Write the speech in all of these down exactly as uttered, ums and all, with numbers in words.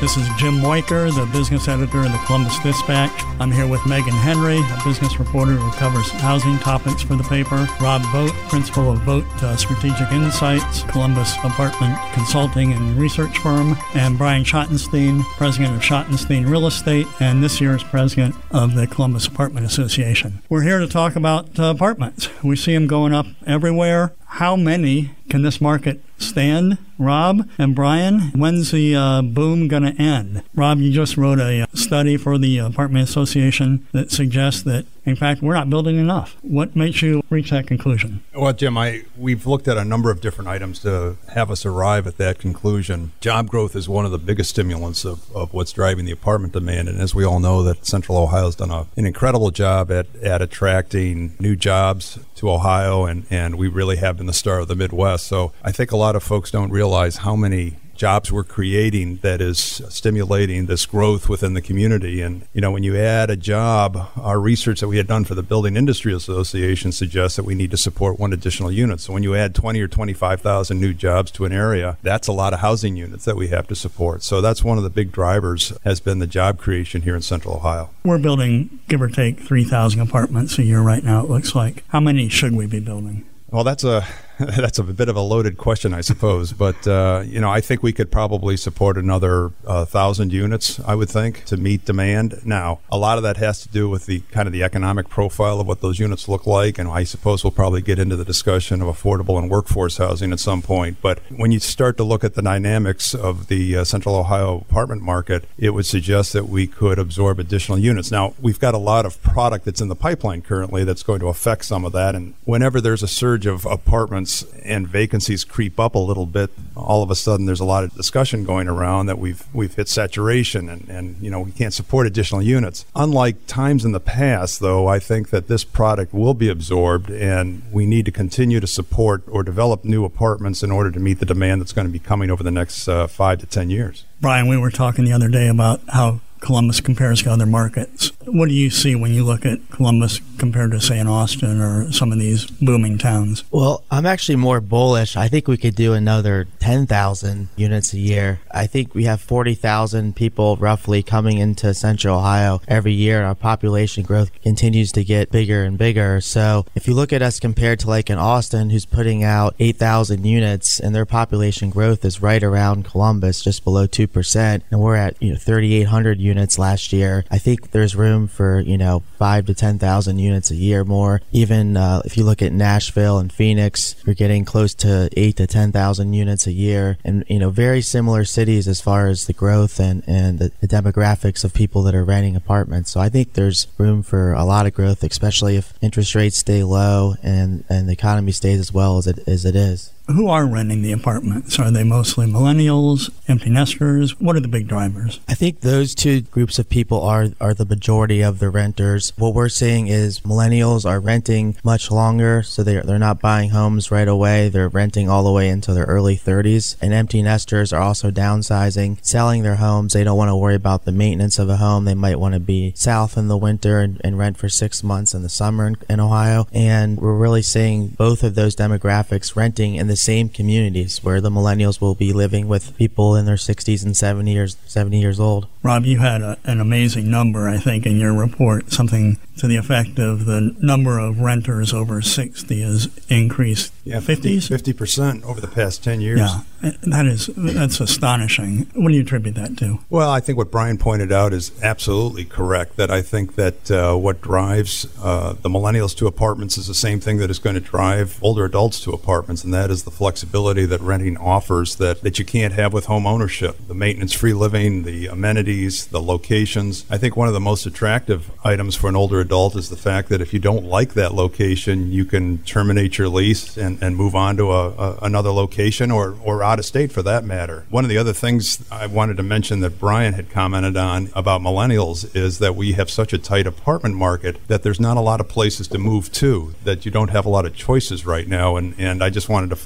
This is Jim Moiker, the business editor of the Columbus Dispatch. I'm here with Megan Henry, a business reporter who covers housing topics for the paper. Rob Vogt, principal of Vogt uh, Strategic Insights, Columbus apartment consulting and research firm. And Brian Schottenstein, president of Schottenstein Real Estate, and this year's president of the Columbus Apartment Association. We're here to talk about uh, apartments. We see them going up everywhere. How many can this market stand? Rob and Brian, when's the uh, boom going to end? Rob, you just wrote a study for the Apartment Association that suggests that, in fact, we're not building enough. What makes you reach that conclusion? Well, Jim, I we've looked at a number of different items to have us arrive at that conclusion. Job growth is one of the biggest stimulants of, of what's driving the apartment demand. And as we all know, that Central Ohio has done a, an incredible job at, at attracting new jobs to Ohio, and, and we really have been the star of the Midwest. So I think a lot of folks don't realize how many jobs we're creating that is stimulating this growth within the community. And, you know, when you add a job, our research that we had done for the Building Industry Association suggests that we need to support one additional unit. So when you add twenty or twenty-five thousand new jobs to an area, that's a lot of housing units that we have to support. So that's one of the big drivers has been the job creation here in Central Ohio. We're building, give or take, three thousand apartments a year right now, it looks like. How many should we be building? Well, that's a that's a bit of a loaded question, I suppose. But, uh, you know, I think we could probably support another uh, thousand units, I would think, to meet demand. Now, a lot of that has to do with the kind of the economic profile of what those units look like. And I suppose we'll probably get into the discussion of affordable and workforce housing at some point. But when you start to look at the dynamics of the uh, Central Ohio apartment market, it would suggest that we could absorb additional units. Now, we've got a lot of product that's in the pipeline currently that's going to affect some of that. And whenever there's a surge of apartments and vacancies creep up a little bit, all of a sudden there's a lot of discussion going around that we've we've hit saturation and, and you know we can't support additional units. Unlike times in the past, though, I think that this product will be absorbed, and we need to continue to support or develop new apartments in order to meet the demand that's going to be coming over the next uh, five to ten years. Brian, we were talking the other day about how Columbus compares to other markets. What do you see when you look at Columbus compared to, say, in Austin or some of these booming towns? Well, I'm actually more bullish. I think we could do another ten thousand units a year. I think we have forty thousand people roughly coming into Central Ohio every year, and our population growth continues to get bigger and bigger. So if you look at us compared to like in Austin, who's putting out eight thousand units, and their population growth is right around Columbus, just below two percent, and we're at you know thirty-eight hundred units units last year. I think there's room for, you know, five to ten thousand units a year more. Even uh, if you look at Nashville and Phoenix, you're getting close to eight to ten thousand units a year. And, you know, very similar cities as far as the growth and, and the, the demographics of people that are renting apartments. So I think there's room for a lot of growth, especially if interest rates stay low and, and the economy stays as well as it, as it is. Who are renting the apartments? Are they mostly millennials, empty nesters? What are the big drivers? I think those two groups of people are are the majority of the renters. What we're seeing is millennials are renting much longer, so they're, they're not buying homes right away. They're renting all the way into their early thirties. And empty nesters are also downsizing, selling their homes. They don't want to worry about the maintenance of a home. They might want to be south in the winter and, and rent for six months in the summer in, in Ohio. And we're really seeing both of those demographics renting in the same communities, where the millennials will be living with people in their sixties and seventy years seventy years old. Rob, you had a, an amazing number, I think, in your report, something to the effect of the number of renters over sixty has increased yeah, fifties? fifty percent over the past ten years. Yeah, that is, that's astonishing. What do you attribute that to? Well, I think what Brian pointed out is absolutely correct, that I think that uh, what drives uh, the millennials to apartments is the same thing that is going to drive older adults to apartments, and that is the flexibility that renting offers that, that you can't have with home ownership. The maintenance-free living, the amenities, the locations. I think one of the most attractive items for an older adult is the fact that if you don't like that location, you can terminate your lease and, and move on to a, a, another location or, or out of state for that matter. One of the other things I wanted to mention that Brian had commented on about millennials is that we have such a tight apartment market that there's not a lot of places to move to, that you don't have a lot of choices right now. And, and I just wanted to follow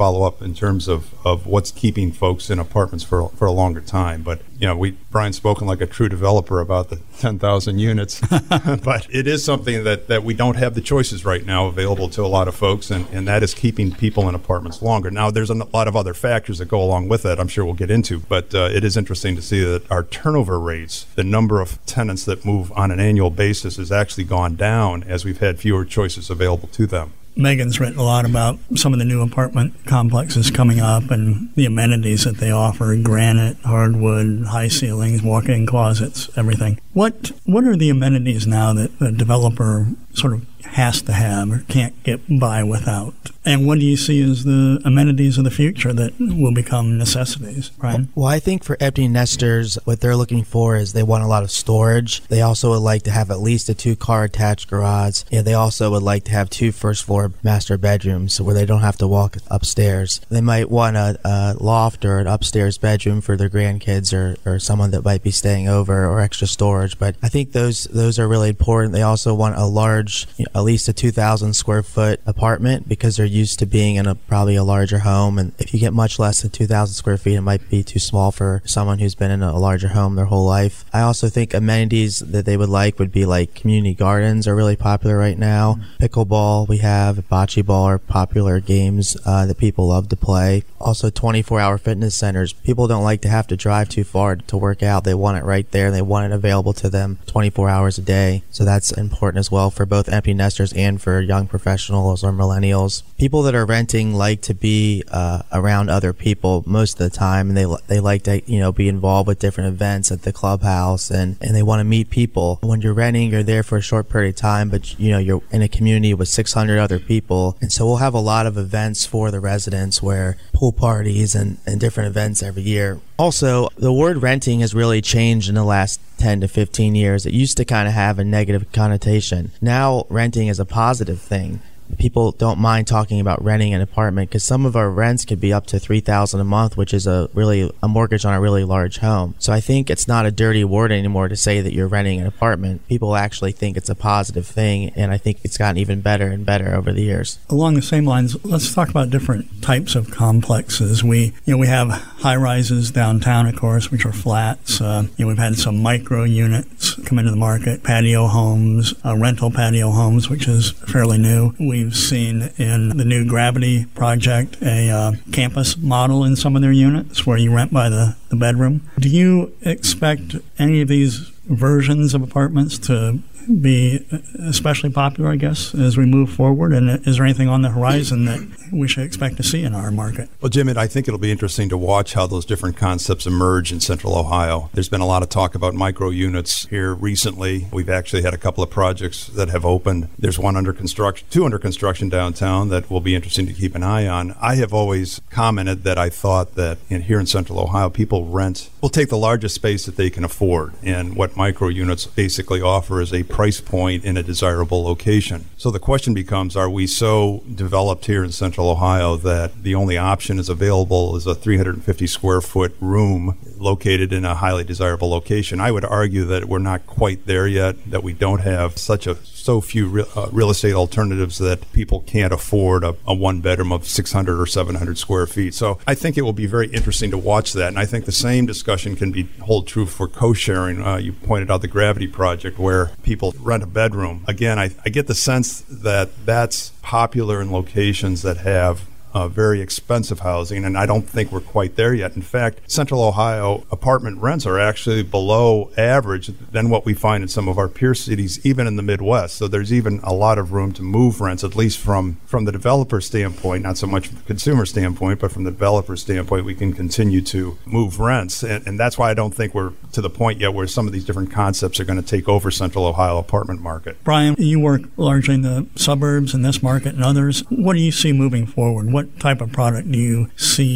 follow up in terms of, of what's keeping folks in apartments for for a longer time. But you know, we Brian's spoken like a true developer about the ten thousand units, but it is something that, that we don't have the choices right now available to a lot of folks, and, and that is keeping people in apartments longer. Now, there's a lot of other factors that go along with that I'm sure we'll get into, but uh, it is interesting to see that our turnover rates, the number of tenants that move on an annual basis, has actually gone down as we've had fewer choices available to them. Megan's written a lot about some of the new apartment complexes coming up and the amenities that they offer: granite, hardwood, high ceilings, walk-in closets, everything. What what are the amenities now that the developer sort of has to have or can't get by without? And what do you see as the amenities of the future that will become necessities, Brian? Well, I think for empty nesters, what they're looking for is they want a lot of storage. They also would like to have at least a two-car attached garage. And they also would like to have two first-floor master bedrooms where they don't have to walk upstairs. They might want a, a loft or an upstairs bedroom for their grandkids or, or someone that might be staying over, or extra storage. But I think those those are really important. They also want a large, you know, at least a two thousand square foot apartment, because they're used to being in a probably a larger home, and if you get much less than two thousand square feet, it might be too small for someone who's been in a larger home their whole life. I also think amenities that they would like would be like community gardens are really popular right now. Mm-hmm. Pickleball, we have bocce ball are popular games uh, that people love to play. Also twenty-four hour fitness centers. People don't like to have to drive too far to work out. They want it right there. They want it available to them twenty-four hours a day. So that's important as well for both empty nesters and for young professionals or millennials. People that are renting like to be uh, around other people most of the time, and they they like to you know be involved with different events at the clubhouse, and, and they want to meet people. When you're renting, you're there for a short period of time, but you know you're in a community with six hundred other people, and so we'll have a lot of events for the residents, where pool parties and, and different events every year. Also, the word renting has really changed in the last ten to fifteen years. It used to kind of have a negative connotation. Now renting is a positive thing. People don't mind talking about renting an apartment, because some of our rents could be up to three thousand dollars a month, which is a really a mortgage on a really large home. So I think it's not a dirty word anymore to say that you're renting an apartment. People actually think it's a positive thing, and I think it's gotten even better and better over the years. Along the same lines, let's talk about different types of complexes. We, you know, we have high-rises downtown, of course, which are flats. Uh, you know, we've had some micro units come into the market, patio homes, uh, rental patio homes, which is fairly new. We've seen in the new Gravity project a uh, campus model in some of their units where you rent by the, the bedroom. Do you expect any of these versions of apartments to be especially popular, I guess, as we move forward? And is there anything on the horizon that we should expect to see in our market? Well, Jim, I think it'll be interesting to watch how those different concepts emerge in Central Ohio. There's been a lot of talk about micro units here recently. We've actually had a couple of projects that have opened. There's one under construction, two under construction downtown that will be interesting to keep an eye on. I have always commented that I thought that in, here in Central Ohio, people rent, will take the largest space that they can afford. And what micro units basically offer is a price point in a desirable location. So the question becomes, are we so developed here in Central Ohio that the only option is available is a three hundred fifty square foot room located in a highly desirable location? I would argue that we're not quite there yet, that we don't have such a so few real, uh, real estate alternatives that people can't afford a, a one bedroom of six hundred or seven hundred square feet. So I think it will be very interesting to watch that. And I think the same discussion can be hold true for co-sharing. Uh, you pointed out the Gravity project where people rent a bedroom. Again, I, I get the sense that that's popular in locations that have Uh, very expensive housing, and I don't think we're quite there yet. In fact, Central Ohio apartment rents are actually below average than what we find in some of our peer cities, even in the Midwest. So there's even a lot of room to move rents, at least from, from the developer standpoint, not so much from the consumer standpoint, but from the developer standpoint, we can continue to move rents. And, and that's why I don't think we're to the point yet where some of these different concepts are going to take over Central Ohio apartment market. Brian, you work largely in the suburbs in this market and others. What do you see moving forward? What What type of product do you see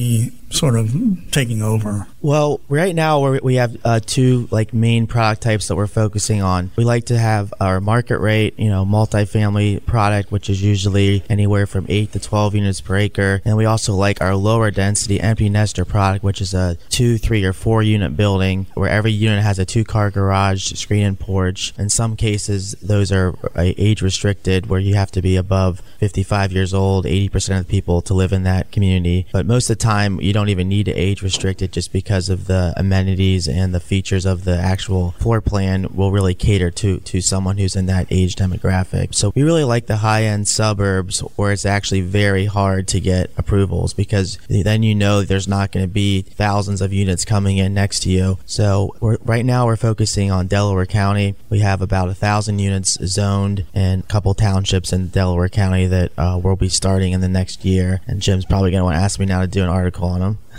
sort of taking over? Well, right now we're, we have uh, two like main product types that we're focusing on. We like to have our market rate, you know, multifamily product, which is usually anywhere from eight to twelve units per acre. And we also like our lower density empty nester product, which is a two, three, or four unit building where every unit has a two car garage, screen and porch. In some cases, those are uh, age restricted where you have to be above fifty-five years old, eighty percent of the people to live in that community. But most of the time, you don't even need to age restrict it just because of the amenities and the features of the actual floor plan will really cater to, to someone who's in that age demographic. So we really like the high-end suburbs where it's actually very hard to get approvals because then you know there's not going to be thousands of units coming in next to you. So we're, right now we're focusing on Delaware County. We have about a thousand units zoned in a couple townships in Delaware County that uh, we'll be starting in the next year. And Jim's probably going to want to ask me now to do an article on them.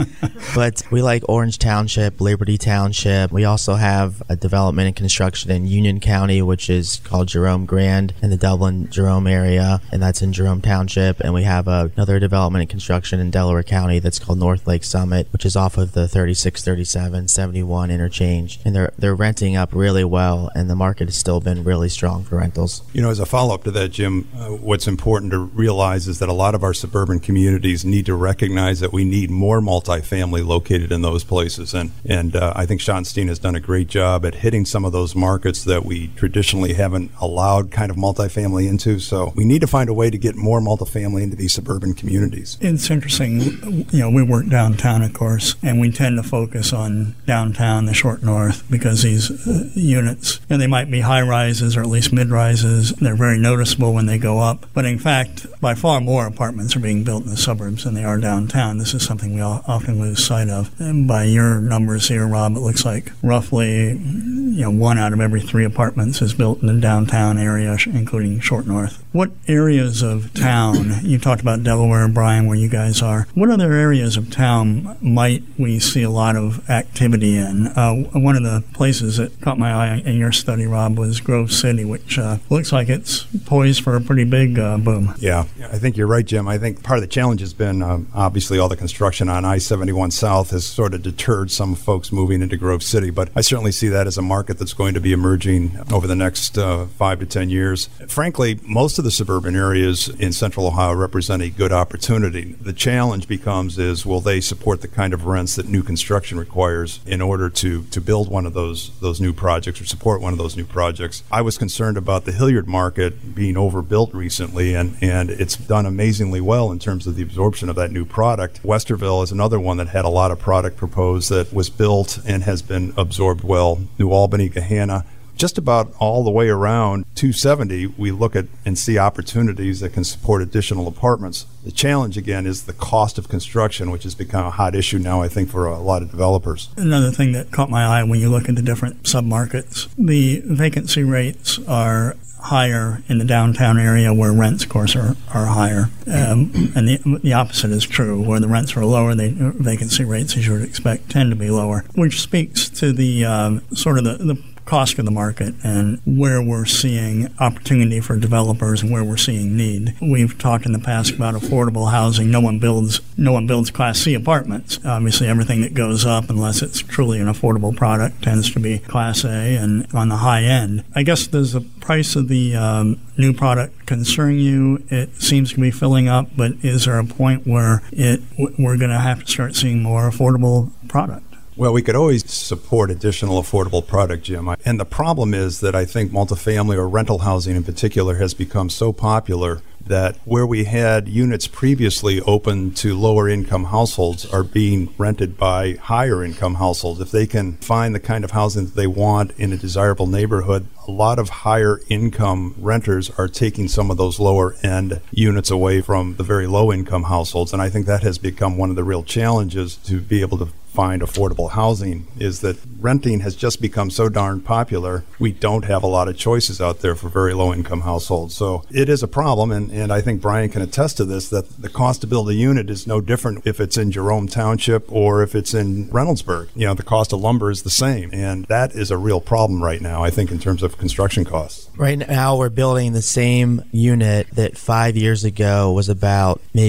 But we like Orange Township, Liberty Township. We also have a development and construction in Union County, which is called Jerome Grand in the Dublin Jerome area, and that's in Jerome Township. And we have uh, another development and construction in Delaware County that's called North Lake Summit, which is off of the thirty-six, thirty-seven, seventy-one interchange. And they're they're renting up really well, and the market has still been really strong for rentals. You know, as a follow-up to that, Jim, uh, what's important to realize is that a lot of our suburban communities need to recognize that we need more more multifamily located in those places. And, and uh, I think Schottenstein has done a great job at hitting some of those markets that we traditionally haven't allowed kind of multifamily into. So we need to find a way to get more multifamily into these suburban communities. It's interesting. You know, we work downtown, of course, and we tend to focus on downtown, the short north, because these uh, units, and they might be high-rises or at least mid-rises. They're very noticeable when they go up. But in fact, by far more apartments are being built in the suburbs than they are downtown. This is something we all often lose sight of. And by your numbers here, Rob, it looks like roughly, you know, one out of every three apartments is built in the downtown area, including short north. What areas of town, you talked about Delaware, Brian, where you guys are, what other areas of town might we see a lot of activity in? Uh, one of the places that caught my eye in your study, Rob, was Grove City, which uh, looks like it's poised for a pretty big uh, boom. Yeah, I think you're right, Jim. I think part of the challenge has been um, obviously all the construction on I seventy-one South has sort of deterred some folks moving into Grove City, but I certainly see that as a market that's going to be emerging over the next uh, five to ten years. Frankly, most of the suburban areas in Central Ohio represent a good opportunity. The challenge becomes is, will they support the kind of rents that new construction requires in order to, to build one of those those new projects or support one of those new projects? I was concerned about the Hilliard market being overbuilt recently, and, and it's done amazingly well in terms of the absorption of that new product. Westerville is another one that had a lot of product proposed that was built and has been absorbed well. New Albany, Gahanna, just about all the way around two seventy, we look at and see opportunities that can support additional apartments. The challenge, again, is the cost of construction, which has become a hot issue now, I think, for a lot of developers. Another thing that caught my eye when you look at the different submarkets, the vacancy rates are higher in the downtown area where rents, of course, are, are higher. Um, and the, the opposite is true. Where the rents are lower, the vacancy rates, as you would expect, tend to be lower, which speaks to the um, sort of the, the cost of the market and where we're seeing opportunity for developers and where we're seeing need. We've talked in the past about affordable housing. No one builds no one builds Class C apartments. Obviously, everything that goes up, unless it's truly an affordable product, tends to be Class A and on the high end. I guess, does the price of the um, new product concern you? It seems to be filling up, but is there a point where it we're going to have to start seeing more affordable product? Well, we could always support additional affordable product, Jim. And the problem is that I think multifamily or rental housing in particular has become so popular that where we had units previously open to lower income households are being rented by higher income households. If they can find the kind of housing that they want in a desirable neighborhood, a lot of higher income renters are taking some of those lower end units away from the very low income households. And I think that has become one of the real challenges to be able to find affordable housing, is that renting has just become so darn popular. We don't have a lot of choices out there for very low income households. So it is a problem, and, and I think Brian can attest to this, that the cost to build a unit is no different if it's in Jerome Township or if it's in Reynoldsburg. You know, the cost of lumber is the same, and that is a real problem right now, I think, in terms of construction costs. Right now we're building the same unit that five years ago was about maybe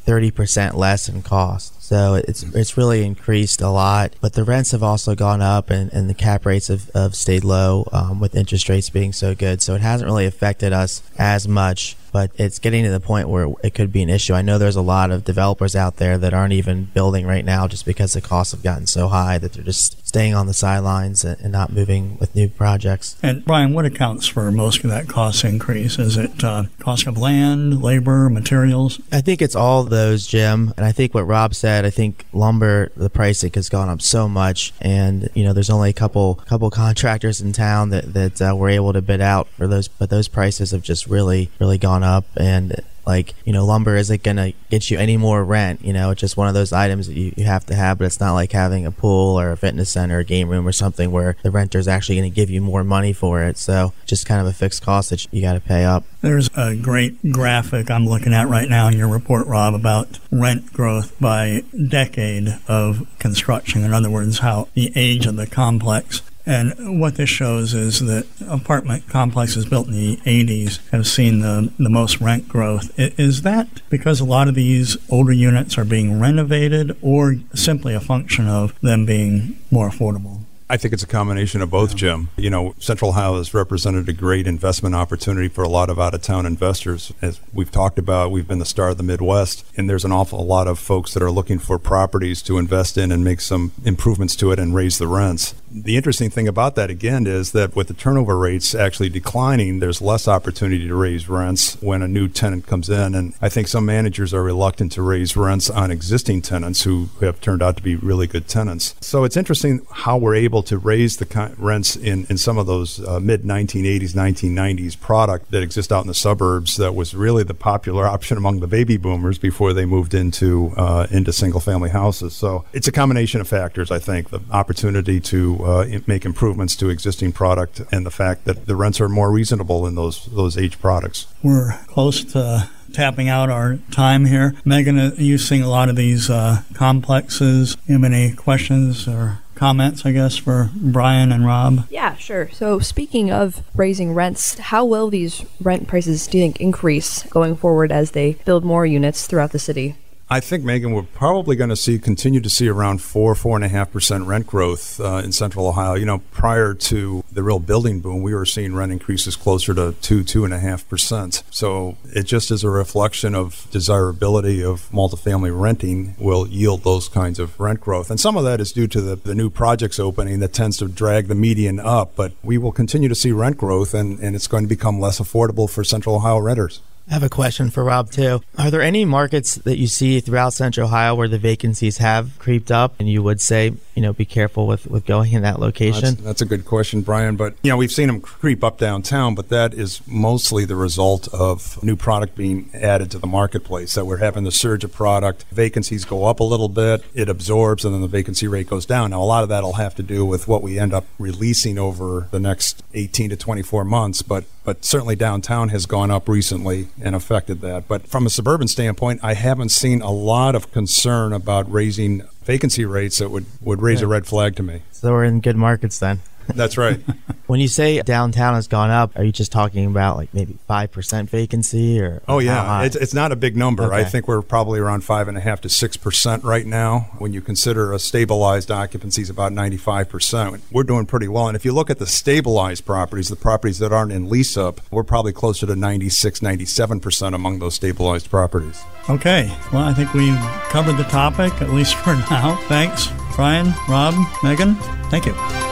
thirty percent less in cost. So it's it's really increased a lot, but the rents have also gone up, and, and the cap rates have, have stayed low um, with interest rates being so good. So it hasn't really affected us as much, but it's getting to the point where it could be an issue. I know there's a lot of developers out there that aren't even building right now just because the costs have gotten so high that they're just staying on the sidelines and, and not moving with new projects. And Brian, what accounts for most of that cost increase? Is it uh, cost of land, labor, materials? I think it's all those, Jim. And I think what Rob said, I think lumber, the pricing has gone up so much, and you know, there's only a couple couple contractors in town that that uh, were able to bid out for those, but those prices have just really really gone up. And like, you know, lumber isn't going to get you any more rent. You know, it's just one of those items that you, you have to have, but it's not like having a pool or a fitness center or game room or something where the renter is actually going to give you more money for it. So just kind of a fixed cost that you got to pay up. There's a great graphic I'm looking at right now in your report, Rob, about rent growth by decade of construction. In other words, how the age of the complex. And what this shows is that apartment complexes built in the eighties have seen the, the most rent growth. Is that because a lot of these older units are being renovated, or simply a function of them being more affordable? I think it's a combination of both, Jim. You know, Central Ohio has represented a great investment opportunity for a lot of out-of-town investors. As we've talked about, we've been the star of the Midwest, and there's an awful lot of folks that are looking for properties to invest in and make some improvements to it and raise the rents. The interesting thing about that, again, is that with the turnover rates actually declining, there's less opportunity to raise rents when a new tenant comes in. And I think some managers are reluctant to raise rents on existing tenants who have turned out to be really good tenants. So it's interesting how we're able to raise the con- rents in, in some of those uh, mid nineteen eighties, nineteen nineties product that exist out in the suburbs that was really the popular option among the baby boomers before they moved into uh, into single-family houses. So it's a combination of factors, I think. The opportunity to uh, make improvements to existing product and the fact that the rents are more reasonable in those, those age products. We're close to tapping out our time here. Megan, you've seen a lot of these uh, complexes. You have any questions or comments, I guess, for Brian and Rob? Yeah, sure. So speaking of raising rents, how will these rent prices, do you think, increase going forward as they build more units throughout the city? I think, Megan, we're probably going to see continue to see around four, four and a half percent rent growth uh, in Central Ohio. You know, prior to the real building boom, we were seeing rent increases closer to two, two and a half percent. So it just is a reflection of desirability of multifamily renting will yield those kinds of rent growth. And some of that is due to the, the new projects opening that tends to drag the median up. But we will continue to see rent growth, and, and it's going to become less affordable for Central Ohio renters. I have a question for Rob, too. Are there any markets that you see throughout Central Ohio where the vacancies have creeped up and you would say, you know, be careful with, with going in that location? That's, that's a good question, Brian. But, you know, we've seen them creep up downtown, but that is mostly the result of new product being added to the marketplace, that we're having the surge of product. Vacancies go up a little bit, it absorbs, and then the vacancy rate goes down. Now, a lot of that will have to do with what we end up releasing over the next eighteen to twenty-four months, but but certainly downtown has gone up recently and affected that. But from a suburban standpoint, I haven't seen a lot of concern about raising vacancy rates that would, would raise yeah. a red flag to me. So we're in good markets then. That's right. When you say downtown has gone up, are you just talking about like maybe five percent vacancy? or? Oh, yeah. It's, it's not a big number. Okay. I think we're probably around five point five to six percent right now. When you consider a stabilized occupancy is about ninety-five percent. We're doing pretty well. And if you look at the stabilized properties, the properties that aren't in lease-up, we're probably closer to ninety-six, ninety-seven percent among those stabilized properties. Okay. Well, I think we've covered the topic, at least for now. Thanks, Brian, Rob, Megan. Thank you.